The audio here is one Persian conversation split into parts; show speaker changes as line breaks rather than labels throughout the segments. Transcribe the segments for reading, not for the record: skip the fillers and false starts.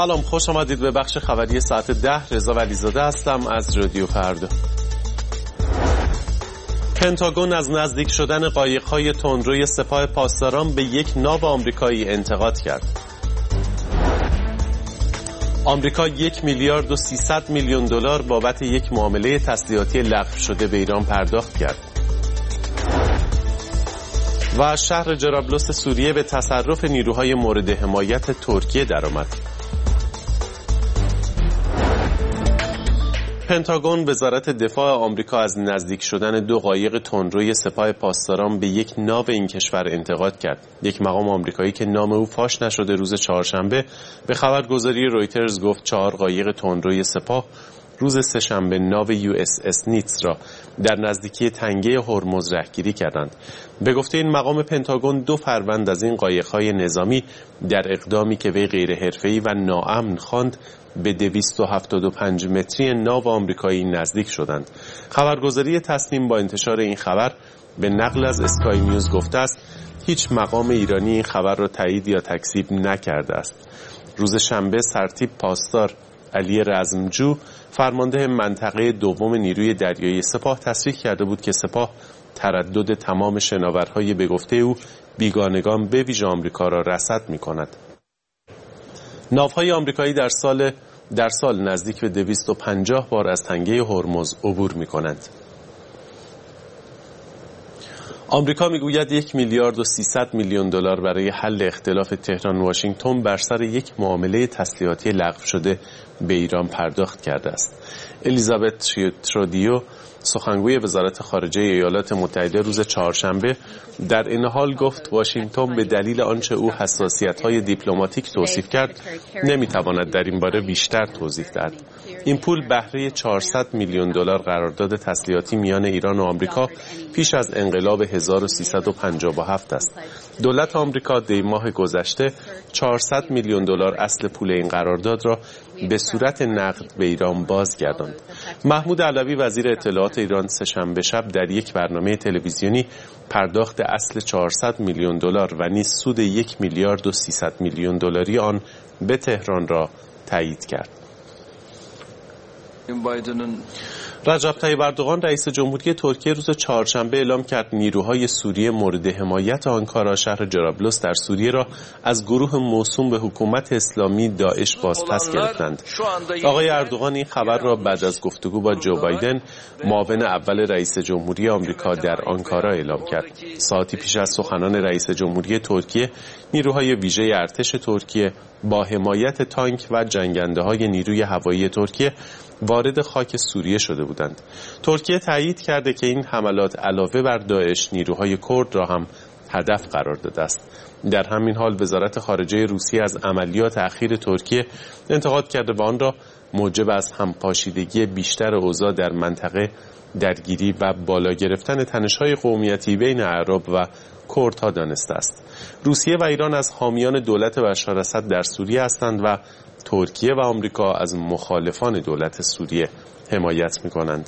سلام، خوش آمدید به بخش خبری ساعت 10. رضا ولیزاده هستم از رادیو فردا. پنتاگون از نزدیک شدن قایق‌های تندروی سپاه پاسداران به یک ناو آمریکایی انتقاد کرد. آمریکا 1,300 میلیون دلار بابت یک معامله تسلیحاتی لغو شده به ایران پرداخت کرد. و شهر جرابلس سوریه به تصرف نیروهای مورد حمایت ترکیه درآمد. پنتاگون وزارت دفاع آمریکا از نزدیک شدن 2 قایق تندروی سپاه پاسداران به یک ناو این کشور انتقاد کرد. یک مقام آمریکایی که نام او فاش نشده روز چهارشنبه به خبرگزاری رویترز گفت 4 قایق تندروی سپاه روز سه‌شنبه ناو USS نیتس را در نزدیکی تنگه هرمز رهگیری کردند. به گفته این مقام پنتاگون 2 فروند از این قایق‌های نظامی در اقدامی که وی غیر حرفه‌ای و ناامن خواند به 275 متری ناو آمریکایی نزدیک شدند. خبرگزاری تصنیم با انتشار این خبر به نقل از اسکای نیوز گفته است هیچ مقام ایرانی این خبر را تایید یا تکذیب نکرده است. روز شنبه سرتیپ پاسدار علی رزمجو فرمانده منطقه دوم نیروی دریایی سپاه تصریح کرده بود که سپاه تردد تمام شناورهای به گفته او بیگانگان به ویژه آمریکا را رصد می‌کند. ناوهای آمریکایی در سال نزدیک به 250 بار از تنگه هرمز عبور می‌کنند. آمریکا میگوید 1,300 میلیون دلار برای حل اختلاف تهران واشنگتن بر سر یک معامله تسلیحاتی لغو شده به ایران پرداخت کرده است. الیزابت ترودیو سخنگوی وزارت خارجه ایالات متحده روز چهارشنبه در این حال گفت واشنگتن به دلیل آنچه او حساسیت‌های دیپلماتیک توصیف کرد نمی‌تواند در این باره بیشتر توضیح دهد. این پول بهره 400 میلیون دلار قرارداد تسلیحاتی میان ایران و آمریکا پیش از انقلاب 1357 است. دولت آمریکا دی ماه گذشته 400 میلیون دلار اصل پول این قرارداد را به صورت نقد به ایران بازگرداند. محمود علوی وزیر اطلاعات ایران سه‌شنبه شب در یک برنامه تلویزیونی پرداخت اصل 400 میلیون دلار و نیز سود 1,300 میلیون دلاری آن به تهران را تایید کرد. رجب طیب اردوغان رئیس جمهوری ترکیه روز چهارشنبه اعلام کرد نیروهای سوریه مورد حمایت آنکارا شهر جرابلس در سوریه را از گروه موسوم به حکومت اسلامی داعش بازپس گرفتند. آقای اردوغان این خبر را بعد از گفتگو با جو بایدن معاون اول رئیس جمهوری آمریکا در آنکارا اعلام کرد. ساعتی پیش از سخنان رئیس جمهوری ترکیه نیروهای ویژه ارتش ترکیه با حمایت تانک و جنگنده‌های نیروی هوایی ترکیه وارد خاک سوریه شده بودند. ترکیه تایید کرده که این حملات علاوه بر داعش نیروهای کرد را هم هدف قرار داده است. در همین حال وزارت خارجه روسیه از عملیات اخیر ترکیه انتقاد کرده و آن را موجب از همپاشیدگی بیشتر اوضاع در منطقه درگیری و بالا گرفتن تنش‌های قومیتی بین اعراب و کردها دانسته است. روسیه و ایران از حامیان دولت بشار اسد در سوریه هستند و ترکیه و آمریکا از مخالفان دولت سوریه حمایت می‌کنند.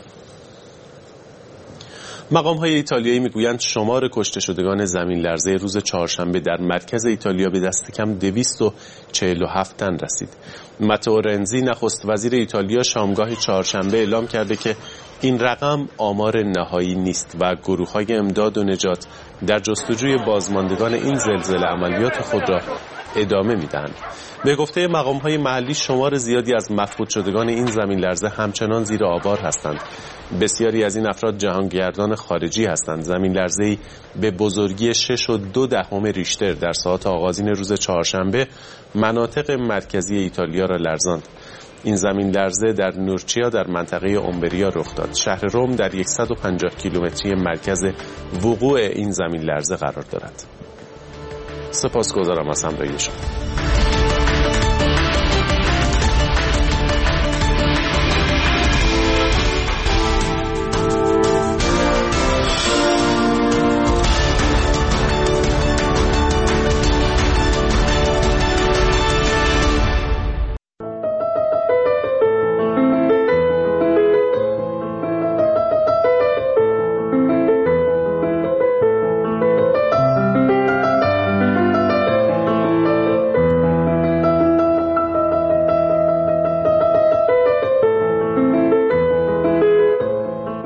مقام‌های ایتالیایی می‌گویند شمار کشته شدگان زمین لرزه روز چهارشنبه در مرکز ایتالیا به دست کم 247 تن رسید. ماتئو رنزی نخست وزیر ایتالیا شامگاه چهارشنبه اعلام کرده که این رقم آمار نهایی نیست و گروه‌های امداد و نجات در جستجوی بازماندگان این زلزله عملیات خود را ادامه می‌دهند. به گفته مقام‌های محلی شمار زیادی از مفقود شدگان این زمین لرزه همچنان زیر آوار هستند. بسیاری از این افراد جهانگردان خارجی هستند. زمین لرزه‌ای به بزرگی 6.2 ریشتر در ساعات آغازین روز چهارشنبه مناطق مرکزی ایتالیا را لرزاند. این زمین لرزه در نورچیا در منطقه اومبریا رخ داد. شهر روم در 150 کیلومتری مرکز وقوع این زمین لرزه قرار دارد. سپاسگزارم از همراهی شما.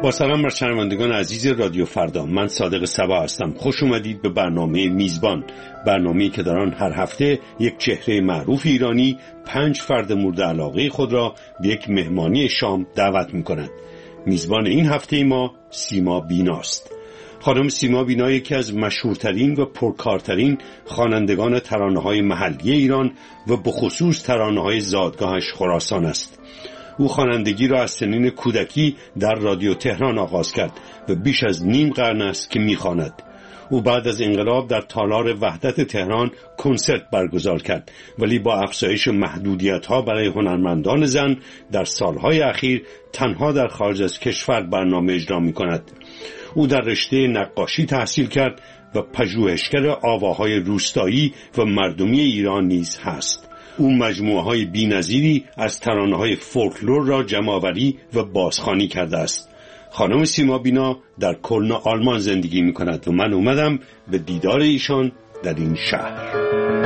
با سلام بر شنوندگان عزیز رادیو فردا، من صادق صبا هستم. خوش اومدید به برنامه میزبان، برنامه‌ای که در آن هر هفته یک چهره معروف ایرانی 5 فرد مورد علاقه خود را به یک مهمانی شام دعوت می‌کند. میزبان این هفته ما سیما بیناست. خانم سیما بینا یکی از مشهورترین و پرکارترین خوانندگان ترانه‌های محلی ایران و به خصوص ترانه‌های زادگاهش خراسان است. او خوانندگی را از سنین کودکی در رادیو تهران آغاز کرد و بیش از نیم قرن است که می‌خواند. او بعد از انقلاب در تالار وحدت تهران کنسرت برگزار کرد، ولی با افزایش محدودیت‌ها برای هنرمندان زن در سالهای اخیر تنها در خارج از کشور برنامه اجرا می‌کند. او در رشته نقاشی تحصیل کرد و پژوهشگر آواهای روستایی و مردمی ایران نیز هست. او مجموعه‌های بی‌نظیری از ترانه‌های فولکلور را جمع‌آوری و بازخوانی کرده است. خانم سیما بینا در کلن آلمان زندگی می‌کند و من اومدم به دیدار ایشان در این شهر.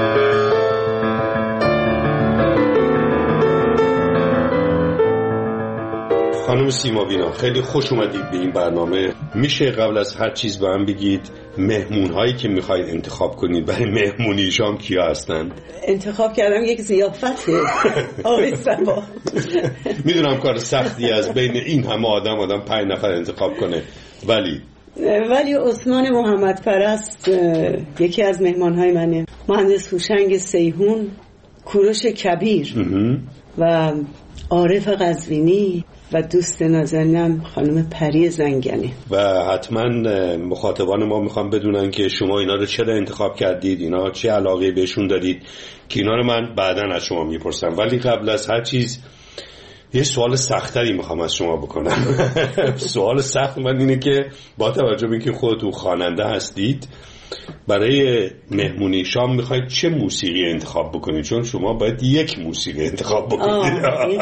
خانم سیما بینا، خیلی خوش اومدید به این برنامه. میشه قبل از هر چیز به من بگید مهمون‌هایی که می‌خواید انتخاب کنید برای مهمونی شام کیا هستند؟
انتخاب کردم یک ضیافته. آقای صبا،
میدونم کار سختی از بین این همه آدم 5 نفر انتخاب کنه، ولی
عثمان محمد پرست یکی از مهمان‌های منه. مهندس هوشنگ سیهون، کوروش کبیر و عارف قزوینی و دوست نازنینم خانم پری زنگنی.
و حتما مخاطبان ما میخوام بدونن که شما اینا رو چرا انتخاب کردید، اینا چه علاقه بهشون دارید، که اینا رو من بعداً از شما میپرسم. ولی قبل از هر چیز یه سوال سختری میخوام از شما بکنم. سوال سخت من اینه که با توجه به اینکه خودتون خواننده هستید، برای مهمونی شام میخواید چه موسیقی انتخاب بکنید؟ چون شما باید یک موسیقی انتخاب بکنید.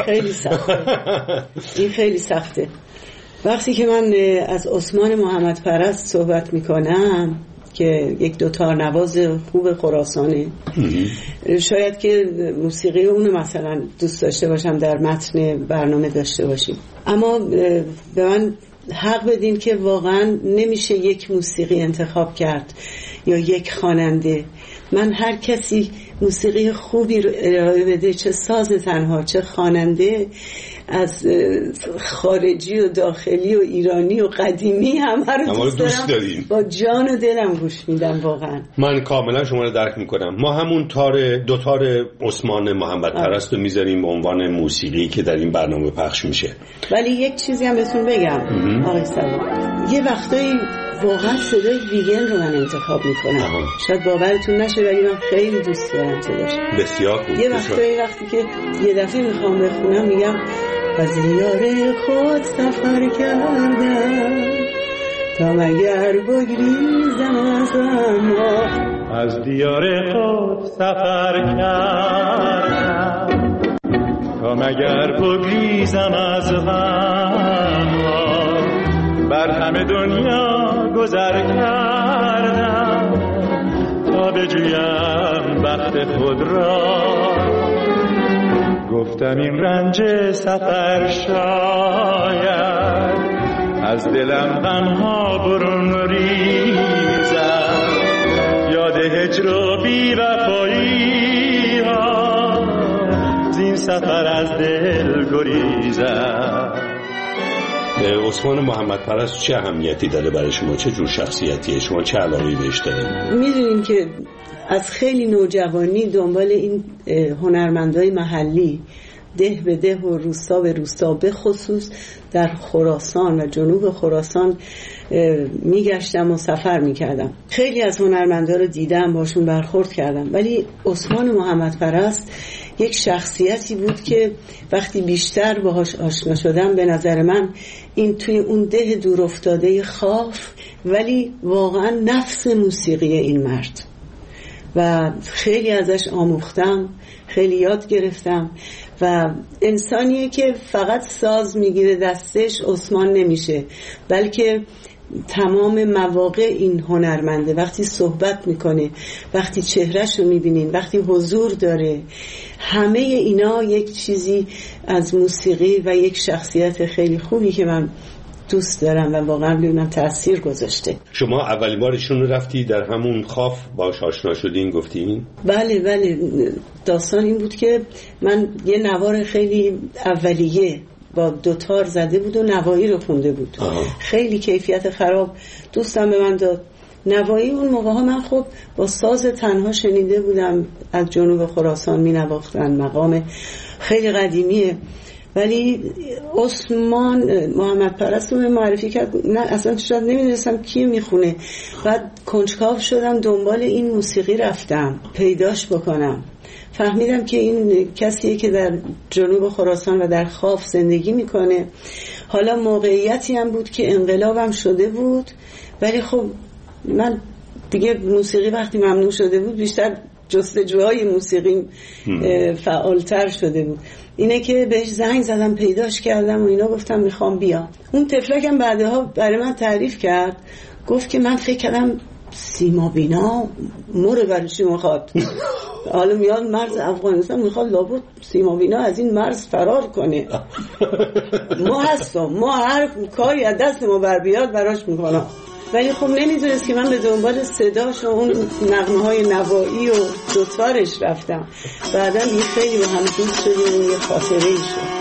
این خیلی سخته. وقتی که من از عثمان محمد پرست صحبت میکنم که یک دوتارنواز خوب خراسانه، شاید که موسیقی اونو مثلا دوست داشته باشم در متن برنامه داشته باشیم، اما به من حق بدین که واقعا نمیشه یک موسیقی انتخاب کرد یا یک خواننده. من هر کسی موسیقی خوبی رو ارائه بده، چه ساز تنها چه خواننده، از خارجی و داخلی و ایرانی و قدیمی همه رو دوست دارم، با جان و دلم گوش میدم. واقعا
من کاملا شما رو درک میکنم. ما همون دوتار عثمان محمد پرست رو میذاریم به عنوان موسیقی که در این برنامه پخش میشه.
ولی یک چیزی هم بهتون بگم آقای صبا، یه وقتایی واقعا صدای ویگن رو من انتخاب میکنم. شاید باورتون نشه ولی من خیلی دوست دارم صداش.
بسیار خوب.
یه وقتی که یه دفعه میخوام بخونم میگم از دیار خود سفر کردم تا مگر بگریزم از غم‌ها.
از دیار خود سفر کردم تا مگر بگریزم از غم‌ها. بر همه دنیا گذر کردم تا بجویم بخت خود را. گفتم این رنج سفر شاید از دلم غم‌ها برون ریزد. یاد هجر و بی‌وفایی ها زین سفر از دل گریزد.
عثمان محمد پرست چه اهمیتی داره برای شما؟ چه جور شخصیتیه؟ شما چه علاقه‌ای بهش دارید؟
میدونین که از خیلی نوجوانی دنبال این هنرمندای محلی ده به ده و روستا به روستا، به خصوص در خراسان و جنوب خراسان میگشتم و سفر میکردم. خیلی از هنرمندا رو دیدم، باشون برخورد کردم، ولی عثمان محمد پرست یک شخصیتی بود که وقتی بیشتر باهاش آشنا شدم به نظر من این توی اون ده دور افتاده خاف ولی واقعا نفس موسیقی این مرد و خیلی ازش آموختم، خیلی یاد گرفتم و انسانیه که فقط ساز میگیره دستش عثمان نمیشه، بلکه تمام مواقع این هنرمنده وقتی صحبت میکنه، وقتی چهرهشو میبینین، وقتی حضور داره، همه اینا یک چیزی از موسیقی و یک شخصیت خیلی خوبی که من دوست دارم و واقعا ببینم تأثیر گذاشته.
شما اولین بار ایشون رو رفتی در همون خاف باهاش آشنا شدین گفتین؟
بله داستان این بود که من یه نوار خیلی اولیه با دوتار زده بود و نوایی رو خونده بود. خیلی کیفیت خراب دوستم به من داد. نوایی اون موقع ها من خب با ساز تنها شنیده بودم، از جنوب خراسان می نواختن، مقام خیلی قدیمیه. ولی عثمان محمد پرست رو معرفی کرد، نه اصلا شاید نمیدونستم کی میخونه. بعد کنجکاو شدم دنبال این موسیقی رفتم پیداش بکنم، فهمیدم که این کسیه که در جنوب خراسان و در خاف زندگی میکنه. حالا موقعیتی هم بود که انقلابم شده بود، ولی خب من دیگه موسیقی وقتی ممنوع شده بود بیشتر جستجوهای موسیقی فعالتر شده بود. اینه که بهش زنگ زدم پیداش کردم و اینا، گفتم میخوام بیام. اون تفلکم بعدها برای من تعریف کرد، گفت که من فکر کردم سیما بینا مره برای چی میخواد، حالا میاد مرز افغانستان میخواد لابد سیما بینا از این مرز فرار کنه. ما هستم، ما هر کاری از دست ما بر بیاد براش میکنم. ولی خب نمیدونست که من به دنبال صداش و اون نغمه های نوایی و دوتارش رفتم. بعدا یه خیلی با هم دوست شدیم و یه خاطره ای شد.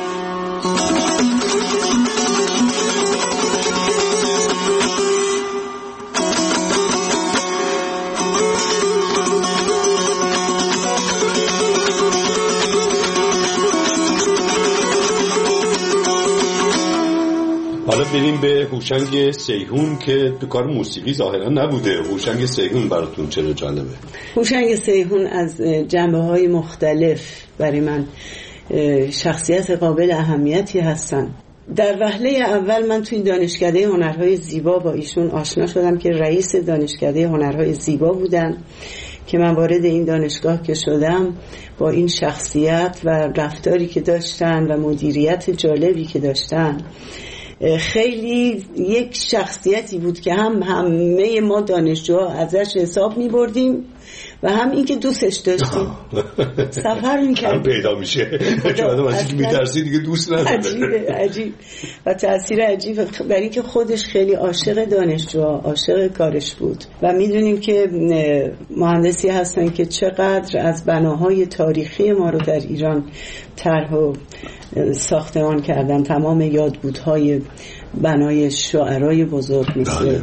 حالا بریم به هوشنگ سیحون که تو کار موسیقی ظاهرا نبوده. هوشنگ سیحون براتون چرا جالبه؟
هوشنگ سیحون از جنبه‌های مختلف برای من شخصیت قابل اهمیتی هستن. در وهله اول من توی دانشکده هنرهای زیبا با ایشون آشنا شدم که رئیس دانشکده هنرهای زیبا بودن، که من وارد این دانشگاه که شدم با این شخصیت و رفتاری که داشتن و مدیریت جالبی که داشتن، خیلی یک شخصیتی بود که همه ما دانشجوها ازش حساب می بردیم و هم این که دوستش داشتیم. سفر می‌کردیم
پیدا میشه چون آدم از اینکه می‌ترسی دیگه دوست نداره.
عجیب و تأثیر عجیب، برای اینکه خودش خیلی عاشق دانشجوها، عاشق کارش بود و میدونیم که مهندسی هستن که چقدر از بناهای تاریخی ما رو در ایران طرح و ساختمان کردن. تمام یادبودهای بنای شاعرای بزرگ مثل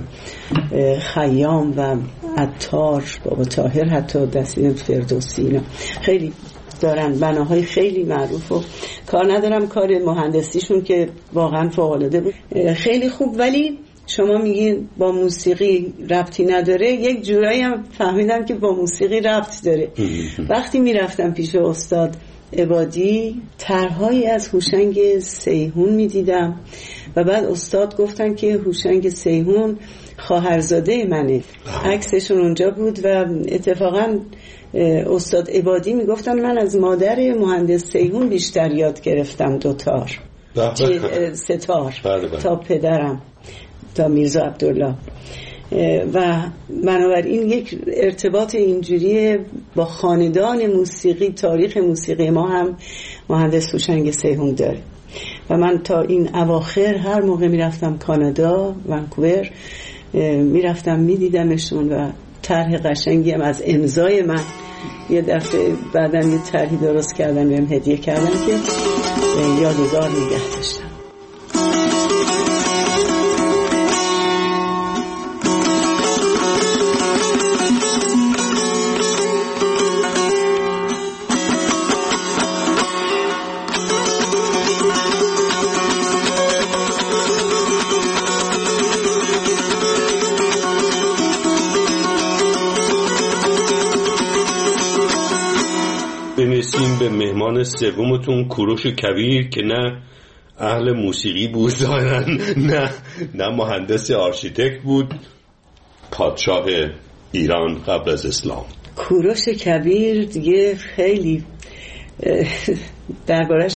خیام و عطار، بابا طاهر، حتی دستین فردوسی، اینا خیلی دارن بناهای خیلی معروف و کار ندارم کار مهندسیشون که واقعا فوق‌العاده بود، خیلی خوب. ولی شما میگین با موسیقی ربطی نداره، یک جورایی هم فهمیدم که با موسیقی ربط داره. وقتی میرفتم پیش استاد عبادی طرحهایی از هوشنگ سیحون میدیدم و بعد استاد گفتن که هوشنگ سیحون خواهرزاده منه، عکسشون اونجا بود و اتفاقا استاد عبادی میگفتن من از مادر مهندس سیحون بیشتر یاد گرفتم دوتار ستار تا پدرم، تا میرزا عبدالله. و بنابراین یک ارتباط اینجوری با خاندان موسیقی، تاریخ موسیقی ما هم مهندس هوشنگ سیحون داره. و من تا این اواخر هر موقع میرفتم کانادا، ونکوور، میرفتم میدیدمشون و طرح قشنگی هم از امضای من یه دفعه بعدن یه طرحی درست کردن بهم هدیه کردن که یادگار نگه داشتم.
برسیم به مهمان سومتون، کوروش کبیر، که نه اهل موسیقی بود ظاهراً، نه مهندس آرشیتکت بود، پادشاه ایران قبل از اسلام.
کوروش کبیر دیگه خیلی دربارش